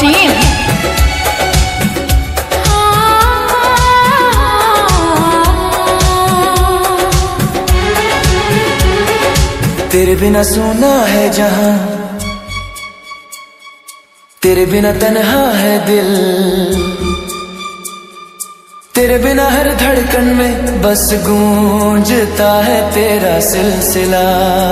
masti.in। तेरे बिना सोना है जहां, तेरे बिना तन्हा है दिल, तेरे बिना हर धड़कन में बस गूंजता है तेरा सिलसिला।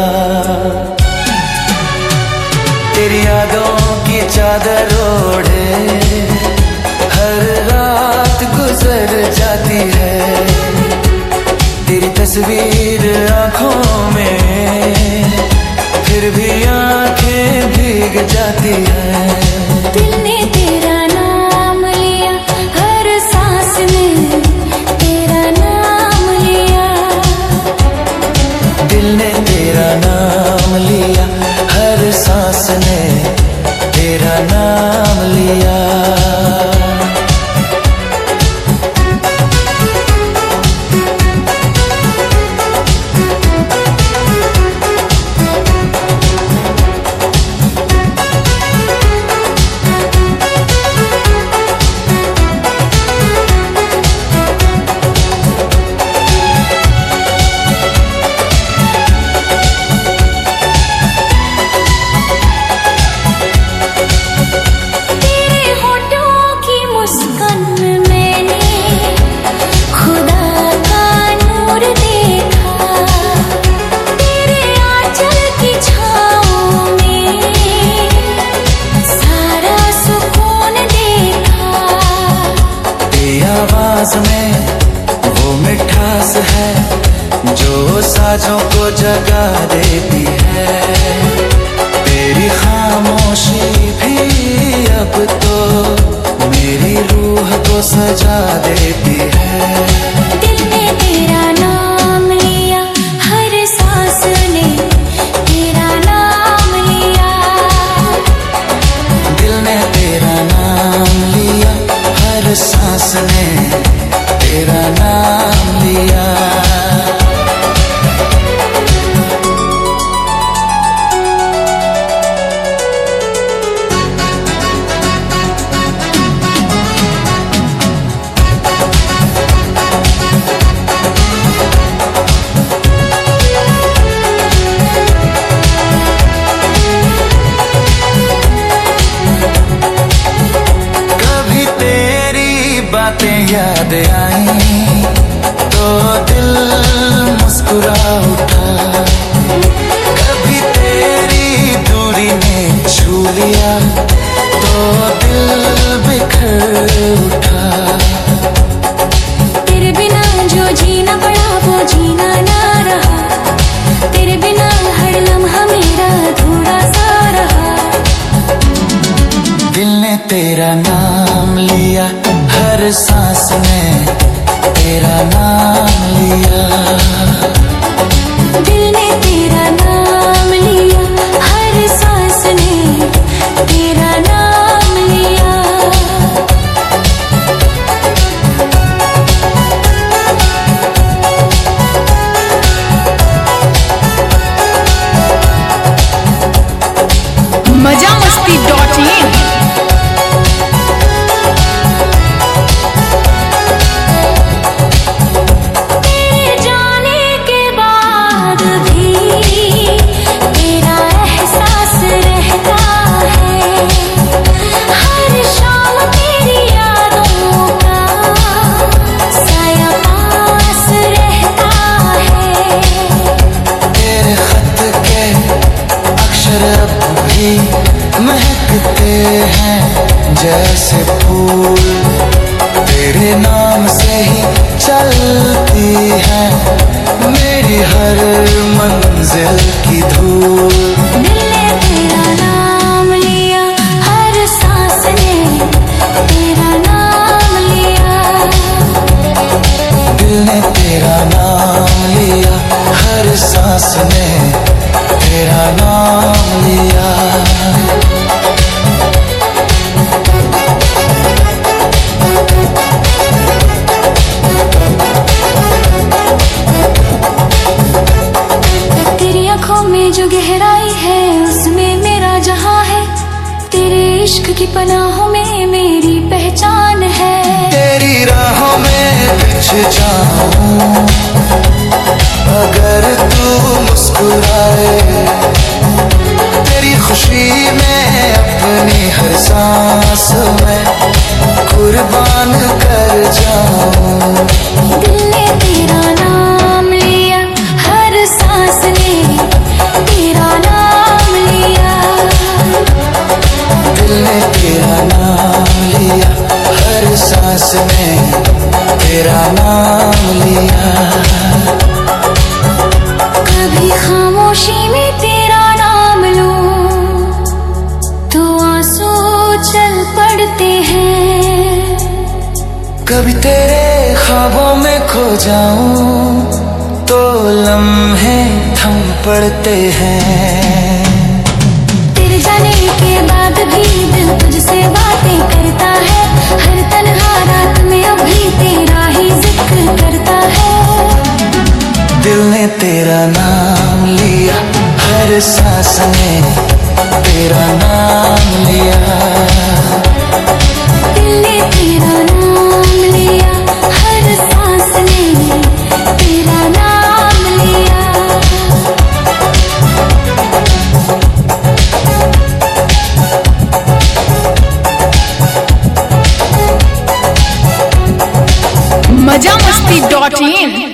तेरी यादों की चादर ओढ़े हर रात गुजर जाती है, तेरी तस्वीर आंखों में फिर भी आंखें भीग जाती हैं। दिल ने तेरा नाम लिया हर सांस में, तेरा नाम लिया। दिल ने तेरा नाम लिया हर सांस ने तेरा नाम लिया। आवाज में वो मिठास है जो साजों को जगा देती है, तेरी खामोशी भी अब तो मेरी रूह को सजा देती है। दिल ने तेरा नाम लिया हर सांस ने तेरा नाम लिया। दिल ने तेरा नाम लिया हर सांस ने तेरा नाम लिया। कभी तेरी बातें याद आई तो दिल मुस्कुरा उठा, कभी तेरी दूरी ने छू लिया तो दिल बिखर उठा। तेरे बिना जो जीना पड़ा वो जीना ना रहा, तेरे बिना हर लम्हा मेरा थोड़ा सा रहा। दिल ने तेरा नाम लिया हर सांस ने तेरा नाम लिया। दिल ने तेरा नाम लिया हर सांस ने तेरा नाम लिया। मजा मस्ती.in। महकते हैं जैसे फूल, तेरे नाम से ही चलती है मेरी हर मंजिल की धूल। दिल ने तेरा नाम लिया हर सांस ने तेरा नाम लिया। दिल ने तेरा नाम लिया हर सांस ने तेरा नाम लिया। तेरी आंखों में जो गहराई है उसमें मेरा जहां है, तेरे इश्क की पनाहों लिया, हर सांस में तेरा नाम लिया। कभी खामोशी में तेरा नाम लूं तो आंसू चल पड़ते हैं। कभी तेरे ख्वाबों में खो जाऊं तो लम्हे थम पड़ते हैं। तेरे जाने के बाद भी दिल तुझसे बातें करता है, हर तन्हा रात में अब भी तेरा ही जिक्र करता है। दिल ने तेरा नाम लिया, हर सांस में तेरा नाम लिया। दिल ने तेरा नाम लिया, हर सांस में तेरा नाम लिया। Majamasti.in